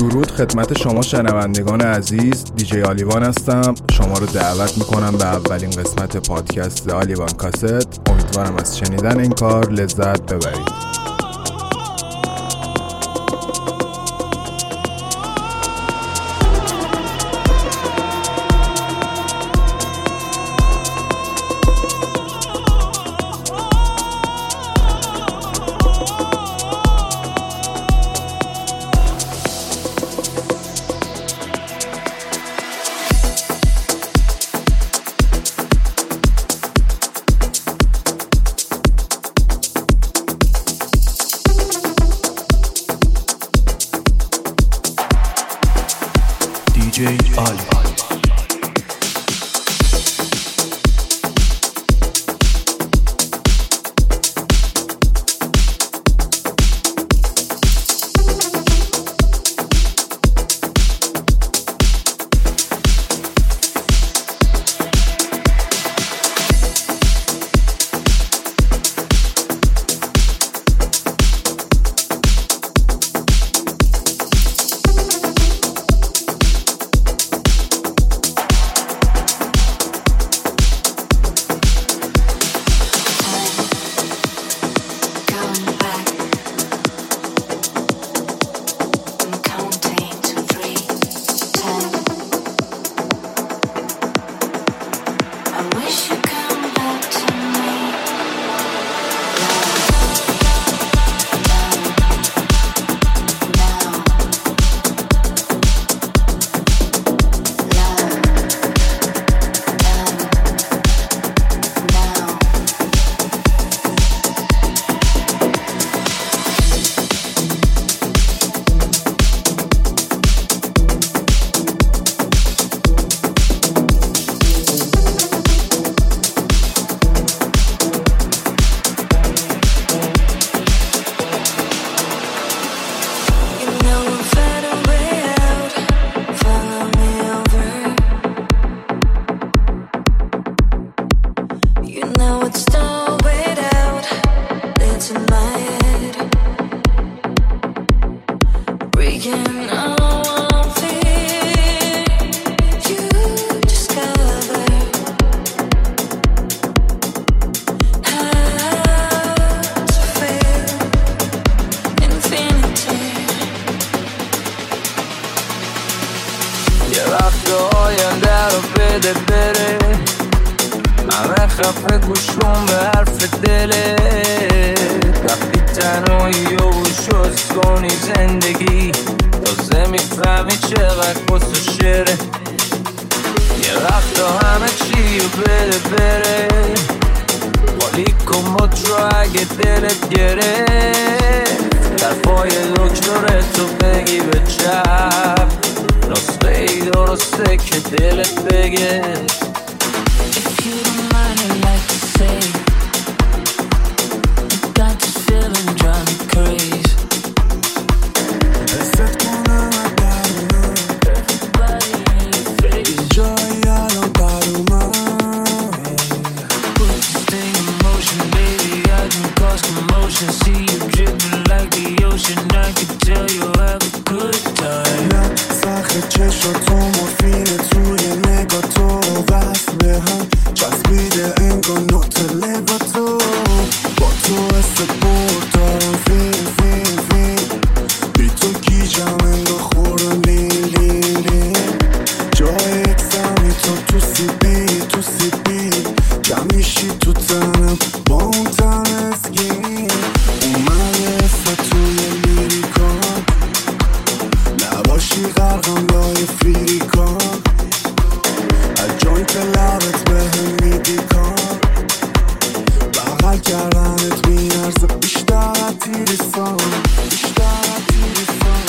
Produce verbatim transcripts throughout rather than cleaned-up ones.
درود خدمت شما شنوندگان عزیز، دیجی آلیوان هستم. شما رو دعوت میکنم به اولین قسمت پادکست آلیوان کاست. امیدوارم از شنیدن این کار لذت ببرید. دیجی آلیوان. بده بره همه خفه گوشون به حرف دله وقتی تنهایی و شست کنی زندگی تازه میفهمی چقدر کس و شره یه وقتا همه چی رو بده بره خالی کن مت رو اگه دلت گرفت طرفای دکترتو بگی به چپ نسخه ای درسته که دلت بگه. If you don't mind, I'd like to say I got this feeling drive me crazy. حست کنم اگرونه Everybody in your face. جایی الان بر اومد Put this thing in motion, baby, I can cause commotion. See you dripping like the ocean, I can tell you'll have a good time. نه سخت چشاتو مورفین توی نگاه تو وصل به هم چسبیده انگار نوت لبا تو با تو حس بردارم فیلم فیلم فیلم بی تو گیجم انگار خورم لین لین لین جای اکسمی تو تو سیبی تو سیبی جمع میشی تو تنم با اون تن اسگین اومده حس توی لیریکان نباشی غرقم لای فریکان از جوینت لبت بهم میدی کار بغل کردنت میارزه بیشتر از تیریسان بیشتر از تیریسان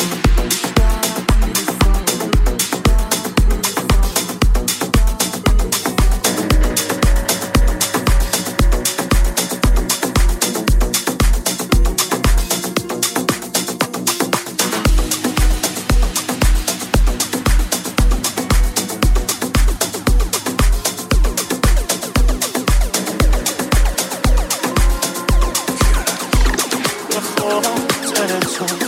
Tell it to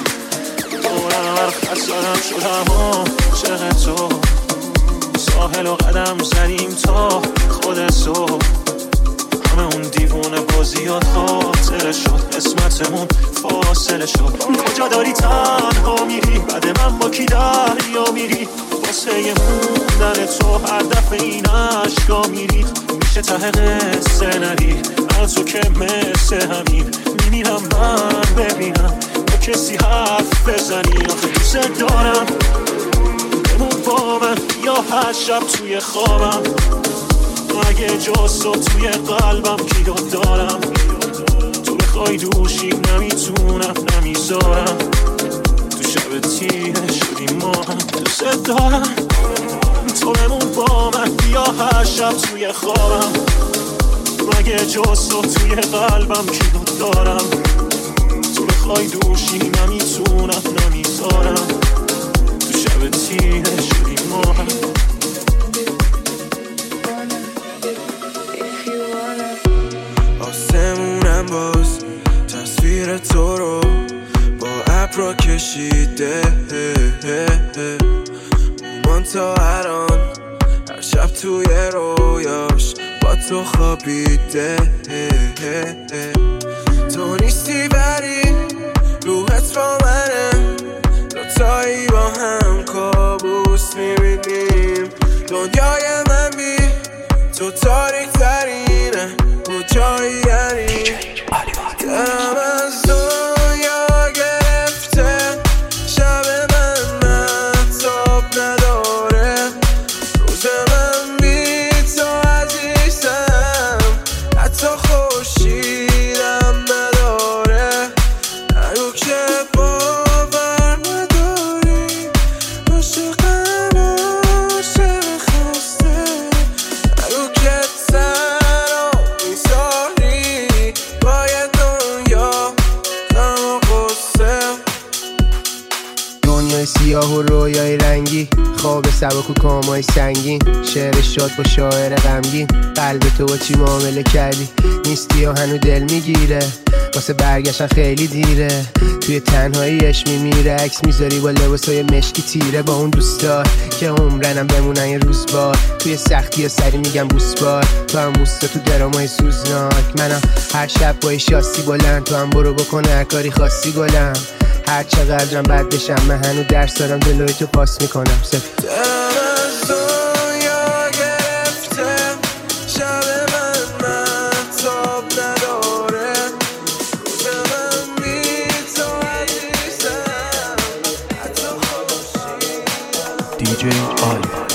کمر خط زدم شدم عاشق تو ساحل و قدم زنیم تا خود صبح همه اون دیوونه بازیات خاطره شد قسمتمون فاصله شد کجا داری تنها میری بعد من با کی دریا میری واسه موندن تو هر دفعه این عشقا میری میشه ته قصه نری از تو که مثل همین میمیرم من ببینم با کسی حرف بزنی آخه دوست دارم بمون با من یا هر شب توی خوابم اگه جز تو توی قلبم کیو دارم تو بخوای دوشی نمیتونم نمیذارم تو شب تیه شدی ما هم دوست دارم تو بمون با من بیا هر شب توی خوابم اگه جز تو توی قلبم کیو دارم تو بخوای دوشی نمیتونم نمیذارم تو شب تیه شدی ما هم آسمونم باز تصویر تو رو با ابرا کشیده مومان تا الان هر شب توی رویاش با تو خوابیده تو نیستی ولی روحت با منه دوتایی با هم کابوس میبینیم دنیای من بی تو تاریک ترینه کجایی یعنی دلم از دنیا گرفته شب من مهتاب نداره روز من بی تو عزیزم حتی خورشیدم نداره نگو که باور نداری عاشقم عاشق خسته نگو که تنها میذاری باید دنیا غم و غصه دنیای سیاه و رویای رنگی خواب سبک و کامای سنگین شعر شاد با شاعر غمگین قلب تو با چی معامله کردی نیستی و هنو دل میگیره واسه برگشتن خیلی دیره توی تنهاییش میمیره عکس میذاری با لباسای مشکی تیره با اون دوستا که عمرنم بمونن یه روز بار توی سختی ها سری میگم بوس بار تو هم بوستا تو درامای سوزناک منم هر شب با شاسی بلند تو هم برو بکنه هر کاری خاصی گلم هر چقدرم بد بشم من هنو درس دارم جلوی تو پاس میکنم سفت دلم از دنیا گرفته شب من مهتاب نداره روز من بی تو عزیزم حتی خورشیدم دی جی آلیوان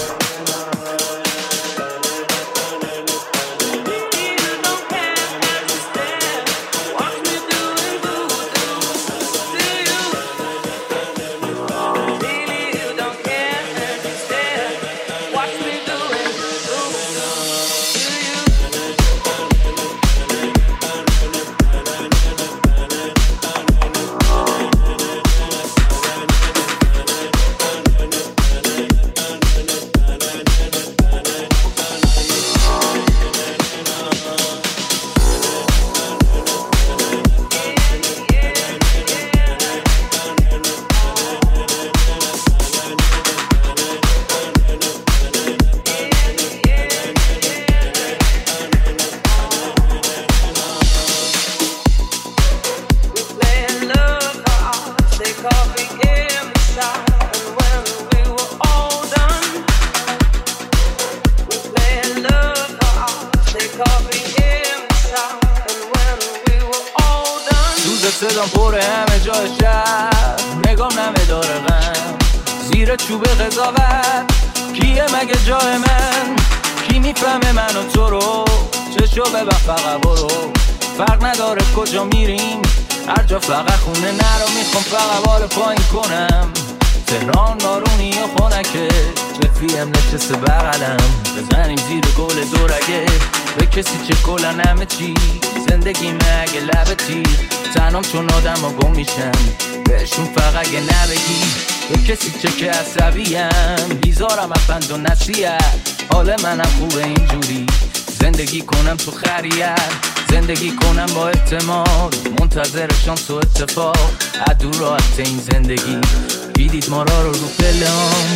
صدام پره همه جای شهر نگام نمه داره غم زیر چوب قضاوت کیه مگه جای من کی میفهمه من و تو رو چشو ببن فقط برو فرق نداره کجا میریم هر جا فقط خونه نرو میخوام فقط بال پایین کنم تهران نارونی و خونکه رفیم نشسته بغلم بزنیم زیر گل دورگه به کسی چه کلن همه چی زندگی مگه لبه تیر تنام چون آدم ها گم میشن بهشون فقط یه نبگی به کسی چه که عصبیم بیزارم افند و نصیحت حال منم خوبه اینجوری زندگی کنم تو خریت زندگی کنم با اعتماد منتظر شانس و اتفاق عدو راحت این زندگی دیدید ما را رو رو پلهام.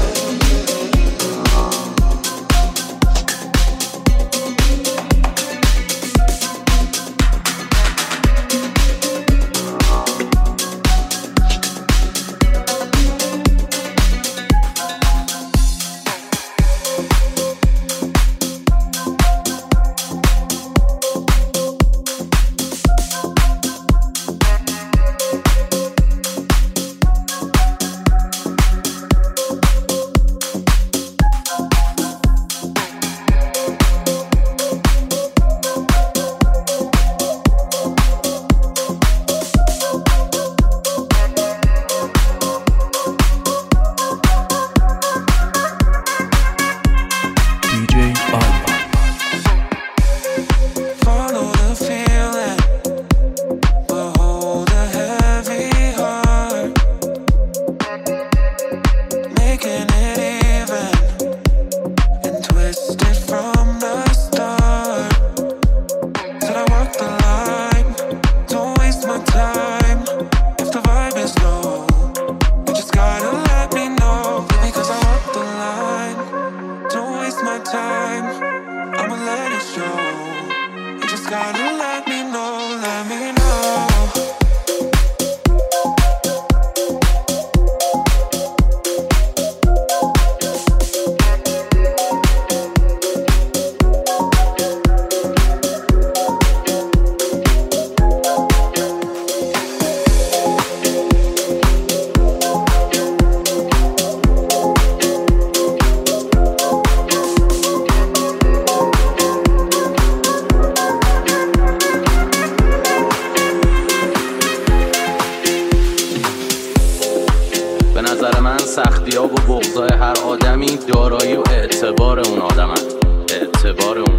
سختی‌ها و بغضای هر آدمی دارایی و اعتبار اون آدمن. اعتبار اون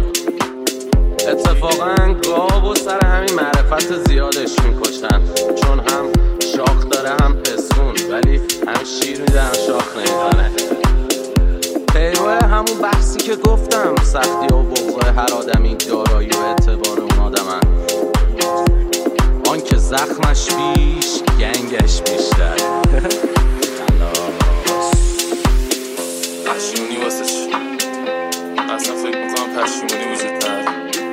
اتفاقا گاو و سر همین معرفت زیادش میکشن، چون هم شاخ داره هم پسون، ولی هم شیر میدن شاخ نمیدنه. پیروه همون بحثی که گفتم، سختی‌ها و بغضای هر آدمی دارایی و اعتبار اون آدمن. آن که زخمش بیش گنگش بیشتر. پشیمونی واسه چی؟ اصلا فکر میکنم پشیمونی وجود نداره.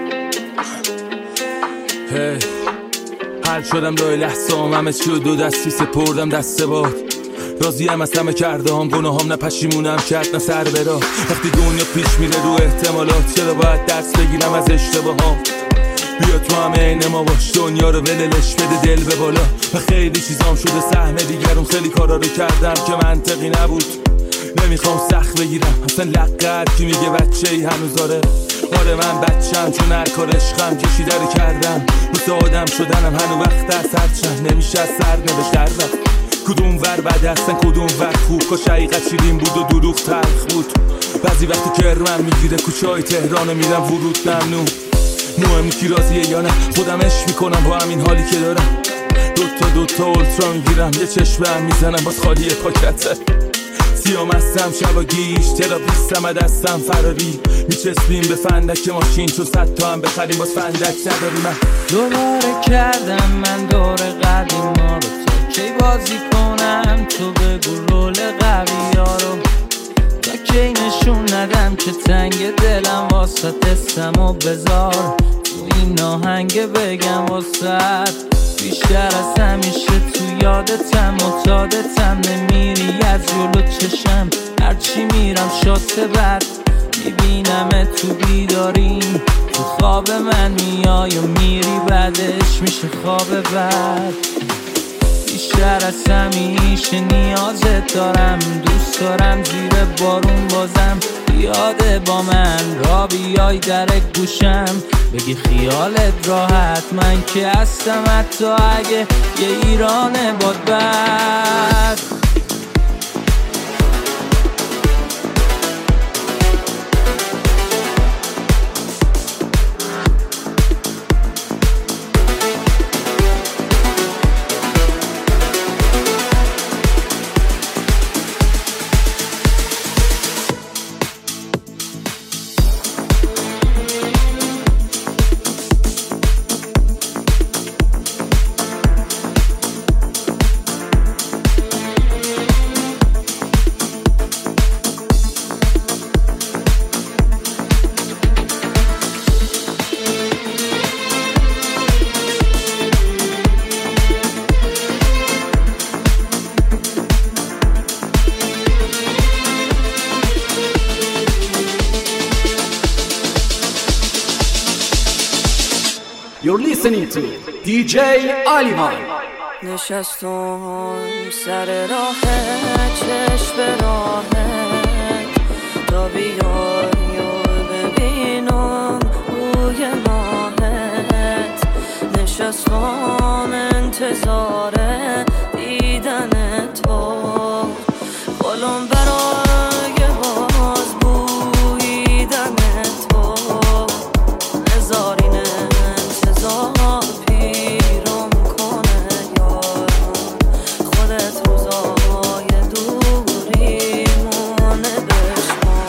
هی حل شدم لای لحظه هم همه چی و دو دستی سپردم دست باد. راضیم از همه کرده هم گناه هم، نه پشیمونم کرد نه سر برا. وقتی دنیا پیش میره رو احتمالات، چرا باید درس بگیرم از اشتباه هم؟ بیا تو همه این ما باش، دنیا رو وللش بده دل به بالا. و خیلی چیزام شده سهم دیگرون، خیلی کارا رو کردم که منطقی نبود. نمیخوام سخت بگیرم اصلا لقد کی میگه بچه ای هنوز داره. آره من بچم چون هر کار عشقم کشیده رو کردم. مثل آدم شدنم هنو وقت از هر چند نمیشه از سر نوشت دردم. کدوم ور بده هستن کدوم ور خوب، کاش حقیقت شیرین بود و دروغ تلخ بود. بعضی وقتی کرمم میگیره کوچه های تهران میرم ورود ممنوع. مهم کی راضیه یا نه، خودم عشق میکنم با همین حالی که دارم. دوتا دوتا اولترا میگیرم یه چشمم میزنم باز خالی پاکته. سیام هستم شبا گیش تراپیستم دستم فراری. میچسبیم به فندک ماشین چون صد تا هم بخریم باز فندک نداری. من دوباره کردم من دور قدیم ما رو، تا کی بازی کنم تو بگو رول قوی ها رو. تا کی نشون ندم که تنگ دلم واسه تستم و بذار تو این آهنگ بگم واسه بیشتر از همیشه تو یادتم معتادتم. نمیری از جلو چشم هرچی میرم شات بد میبینم تو بیداریم. تو خواب من میای و میری بعدش میشه خواب بد. بیشتر از همیشه نیازت دارم، دوست دارم زیر بارون بازم یاده با من را بیای در گوشم بگی خیالت راحت من که هستم، حتی اگه یه ایرانه باد بد. You're listening to دی جی آلیوان. نشستم سر راه چشم به راهت تا بیای و ببینم روی ماهت. نشستم انتظار دیدن تو قلم برای باز بویدن تو. هزارین انتظار پیرم کنه یار خودت روزای دوری مونه بشمان.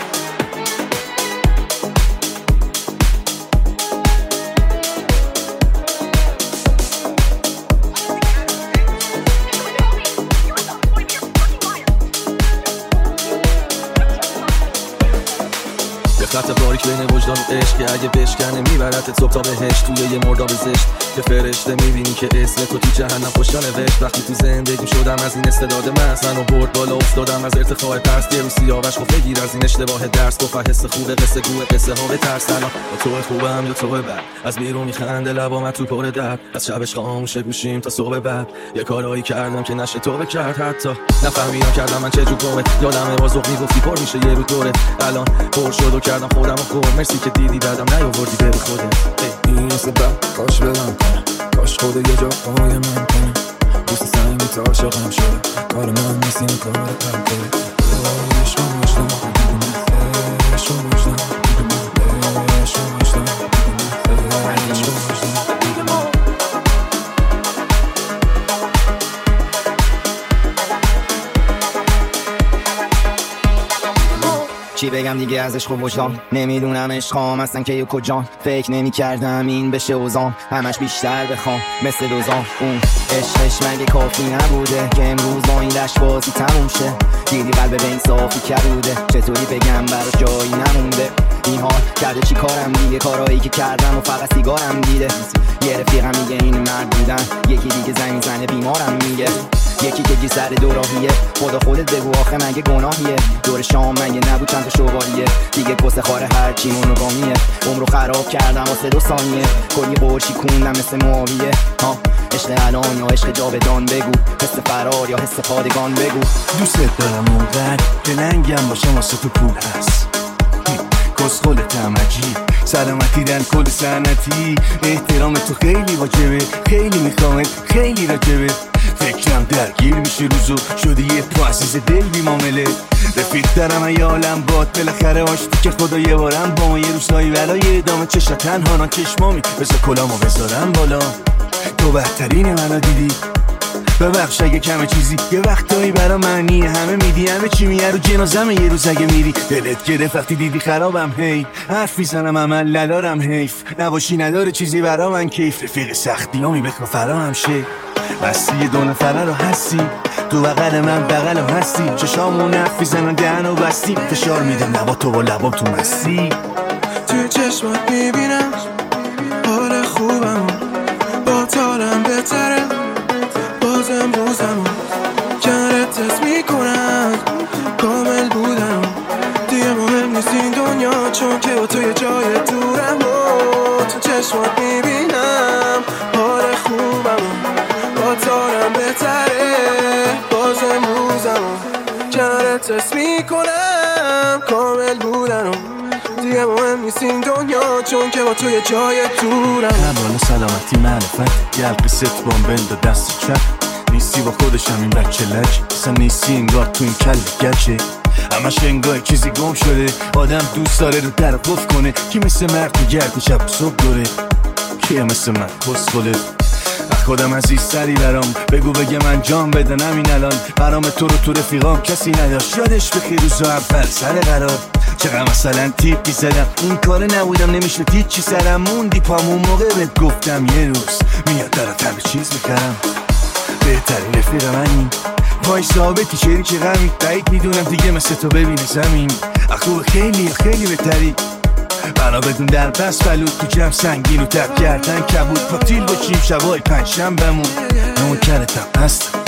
خط باریک بین وجدان و عشق که اگه بشکنه میبرت صبح تا بهش توی یه مرداب زشت که فرشته میبینی که اسم تو تو جهنم خوشا نوشت. وقتی تو زندگی شدم از این استعداد مست منو برد بالا افتادم از ارتفاع پست. یه روز سیاوش گفت بگیر از این اشتباه درس گفت حس خوبه قصه گوه قصه ها به ترس. الان با تو خوبم یا تو بد از بیرون میخنده لبام تو پر درد از شبش خاموشه گوشیم تا صبح بعد. یه کارایی کردم که نشه تو بکرد حتی نفهمیدم کردم من چه جو گمه. یادمه بازوق میگفتی پر میشه یه رو دوره الان پر شد و کردم خودم و خور. مرسی که دیدی بعدم نیاوردی بری خودت. این سبب کاش بدم کنم کاش خود یه جا پای من کنم. دوست سنگی تا عاشقم شده کار من نیست این کار قلبه. عشق و وجدان عشق و وجدان عشق و وجدان عشق و وجدان. چی بگم دیگه از عشق و وجدان نمیدونم عشقام اصلا که یه کجان. فکر نمی کردم این بشه اوزان همش بیشتر بخوام مثل دوزان. اون عشقش مگه کافی نبوده که امروز با این دشت بازی تموم شه. دیدی قلب به این صافی کبوده چطوری بگم برا جایی نمونده. این حال کرده چی کارم دیگه کارایی که کردم و فقط سیگارم دیده. یه رفیقم میگه این مرد بودن یکی دیگه زنگ میزنه بیمارم میگه. یکی که گی سر دو راهیه خدا خودت بگو آخه مگه گناهیه. دور شام مگه نبود چند تا شوالیه دیگه کسه خاره هرچی مونوگامیه. عمرو خراب کردم واسه دو ثانیه کلی قرشی کوندم مثل معاویه. ها عشق الان یا عشق جاودان بگو حس فرار یا حس پادگان بگو. دوست دارم اونقدر که لنگم باشم واسه تو پول هست کس خودت هم عجیب سلامتی دن کل سنتی. احترام تو خیلی واجبه خیلی میخوامت خیلی راجبه. فکرم درگیر میشه روزو شده یه تو عزیز دل بی معامله. رفیق دارم ایالم باد بالاخره آشتی که خدا یه بارم با ما یه روزایی برای ادامه چشم تنها چشمامی بذار کلامو بذارم بالا. تو بهترین منو دیدی ببخش اگه کمه چیزی یه وقتایی برا معنی همه میدی همه چی میه رو جنازم یه روز اگه میری دلت گرفت وقتی دیدی خرابم هی حرف میزنم عمل ندارم حیف نباشی نداره چیزی برا من کیف. رفیق سختی ها میبکن فرا هم شه بستی یه دو نفره رو هستی تو بغل من بغل رو هستی. چشامون حرف میزنن دهن و بستی فشار میدم لبا تو با لبام تو مستی. توی چشمات میبینم حال خوبم با تالم بهتره بازم روزم کنارت حس میکنم کامل بودم دیگه مهم نیست این دنیا چون که با توی جای دورم. و تو چشمات میبینم حال خوبم با تالم بهتره بازم روزم کنارت حس میکنم کامل بودم دیگه مهم نیست این دنیا چون که با توی جای دورم. بالا سلامتی معرفت یه حلقه ست بام بند و دست چپ نیستی با خودشم این بچه لج اصلا نیستی انگار تو این کل گچه همش انگار چیزی گم شده. آدم دوست داره رو در قف کنه کی مثل مرد میگرد شب صبح دوره کیه مثل من پس خله. خودم عزیز سری برام بگو بگه من جان بدنم این الان برام تو رو تو رفیقام کسی نداشت یادش بخیر روزو اول سر قرار چقدر مثلا تیپی زدم این کار نبودم نمیشه هیچی سرم موندی پامون موقع بهت گفتم یه روز میاد درات همه چیز میکردم. بهترین رفیق منی پای ثابتی شریک غمی بعید میدونم دیگه مثل تو ببینه زمین اخوه خیلی خیلی بهتری بنا بدون در بس بلود تو جمع سنگین و تب کردن کبود پاکتیل باشیم شبای پنجشنبه بمون نوکرتم هستم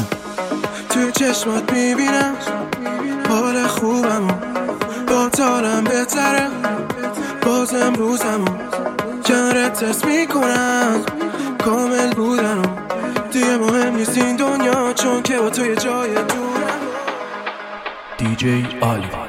توی چشمات میبینم حال خوبم با تالم بهتره بازم روزم کنارت تست میکنم کامل بودنم دیگه مهم نیست این دنیا چون که با تو یه جای دورم. دی جی آلیوان.